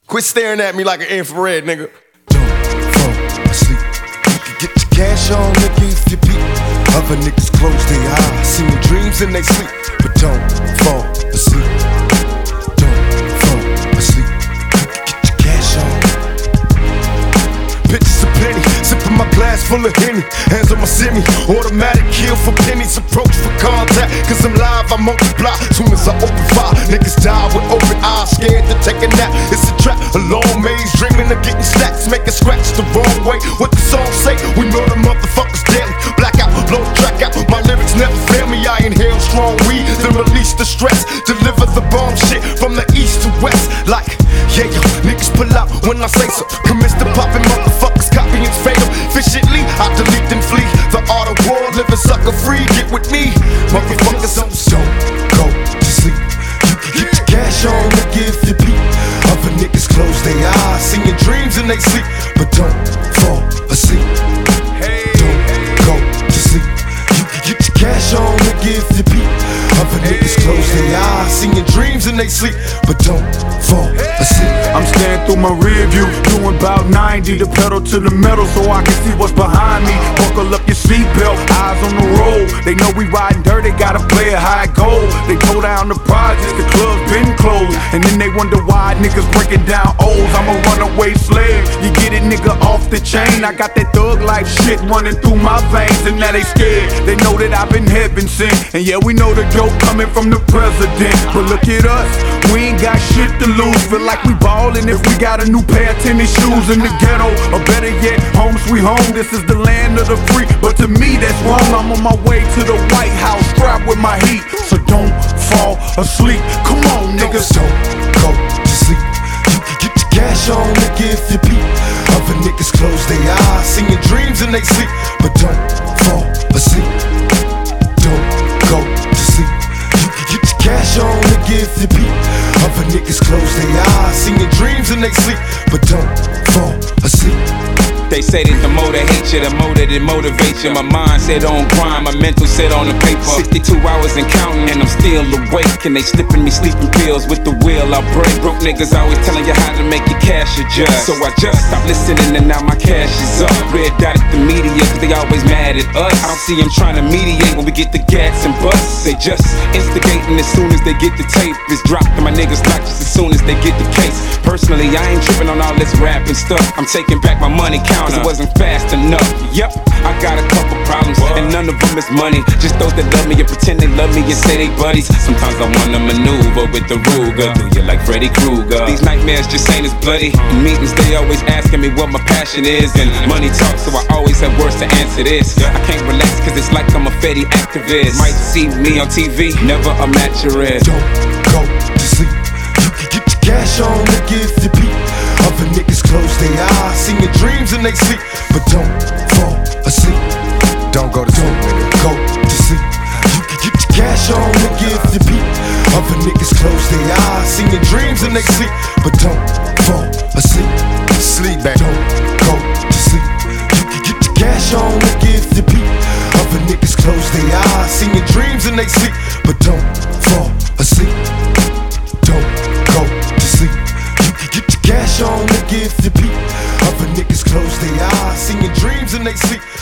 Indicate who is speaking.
Speaker 1: Quit staring at me like an infrared, nigga.
Speaker 2: Don't fall asleep. You can get your cash on, nigga, if you peep. Other niggas close their eyes, seeing dreams in they sleep. But don't fall asleep. Don't fall asleep. You can get your cash on. Pictures of plenty, sipping my glass full of Henny. Hands on my semi, automatic kill for pennies. Approach for contact, cause I'm live, I multiply. Soon as I open fire, niggas die with open eyes, scared to take a nap. It's a trap, a long maze, dreaming of getting stacks. Make a scratch the wrong way. What the song say? We know the motherfuckers daily. Blackout, blow the track out. My lyrics never fail me. I inhale strong weed, then release the stress. Deliver the bomb shit from the east to west. Like, yeah, yo, niggas pull out when I say so. Commence to popping motherfuckers, copying's fatal. Efficiently, I delete and flee. The art of war, living sucker free. Get with me, motherfuckers. Don't go to sleep. You can get your cash on, nigga, if you peep. Other niggas close their eyes, seeing dreams in they sleep. But don't fall asleep. Don't go to sleep. You can get your cash on, nigga, if you peep. Other niggas close their eyes, seeing dreams in they sleep. But don't fall asleep.
Speaker 3: I'm staring through my rear view, doing about 90. The pedal to the metal so I can see what's behind me. Buckle up your seatbelt, eyes on the road. They know we riding dirty, gotta play it high gold. They go down the projects, the club's been closed. And then they wonder why niggas breaking down O's. I'm a runaway slave, you get it nigga off the chain. I got that thug life shit running through my veins. And now they scared, they know that I've been heaven sent. And yeah, we know the dope coming from the president. But look at us, we ain't got shit to lose. Feel like we ballin' if we got a new pair of tennis shoes in the ghetto. Or better yet, home sweet home, this is the land of the free. But to me that's wrong, I'm on my way to the White House, strapped with my heat. So don't fall asleep, come on niggas.
Speaker 2: Don't go to sleep. You can get your cash on, nigga, if you peep. Other niggas close their eyes, seeing dreams in they sleep. But don't fall asleep. Don't go to sleep. You can get your cash on, nigga, if you peep. Other niggas close their eyes, seeing dreams in they sleep. But don't fall asleep.
Speaker 4: They say that the more they hate you, the more that it motivates you. My mind set on grind, my mental set on the paper. 62 hours and counting and I'm still awake. And they slipping me sleeping pills with the will I break. Broke niggas always telling you how to make your cash adjust. So I just stopped listening and now my cash is up. Red dotted the media cause they always mad at us. I don't see them trying to mediate when we get the gas and bust. They just instigating as soon as they get the tape. It's dropped to my niggas like just as soon as they get the case. Personally, I ain't tripping on all this rap and stuff. I'm taking back my money cause it wasn't fast enough. Yep, I got a couple problems and none of them is money. Just those that love me and pretend they love me and say they buddies. Sometimes I wanna maneuver with the Ruger, do you like Freddy Krueger? These nightmares just ain't as bloody. In meetings they always asking me what my passion is. And money talk so I always have words to answer this. I can't relax cause it's like I'm a Fetty activist. Might see me on TV, never a match your ass.
Speaker 2: Don't go to sleep. You can get your cash on, nigga, if you peep. Other niggas close their eyes, seeing dreams in they sleep. But don't fall asleep.
Speaker 1: Don't go to sleep, nigga.
Speaker 2: Go to sleep. You can get your cash on, nigga, if you peep. Other niggas close their eyes, seeing dreams in they sleep. But don't fall asleep.
Speaker 1: Sleep back.
Speaker 2: Don't go to sleep. You can get your cash on, nigga, if you peep. Other niggas close their eyes, seeing dreams in they sleep. But don't fall asleep. Don't go to sleep. You can get your cash on, nigga, if you peep. Other niggas close their eyes, seeing dreams in they sleep.